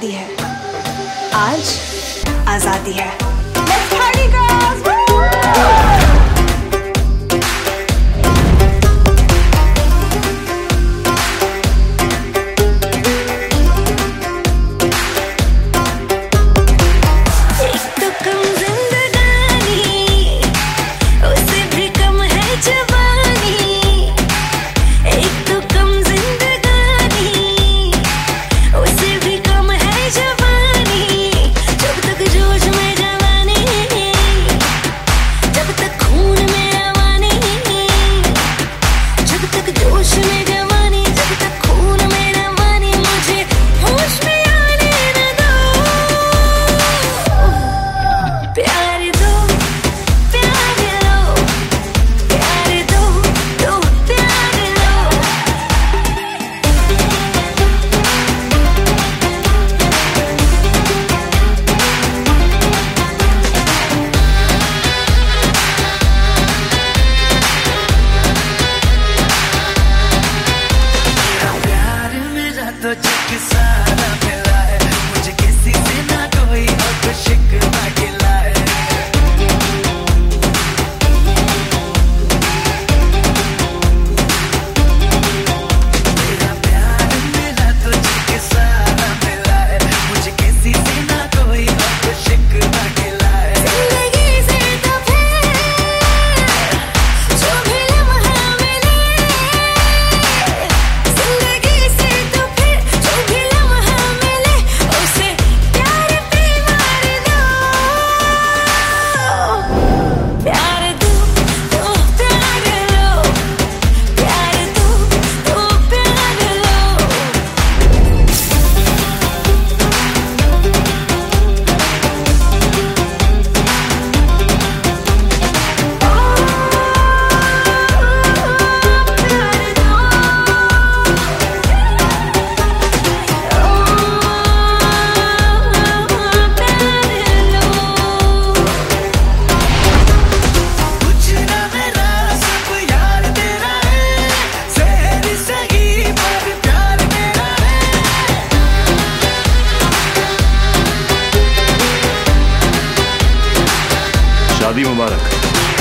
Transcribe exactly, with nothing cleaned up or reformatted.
आजादी है, आज आजादी है। Let's party girls! तो जग सारा मिला है, मुझे किसी से ना कोई अब शिकवा गिला है। मेरा प्यार मिला तो जग सारा मिला है, मुझे किसी से ना कोई अब शिकवा गिला है। जिंदगी से तो फिर जो भी लम्हा मिले, जिंदगी से तो शादी मुबारक।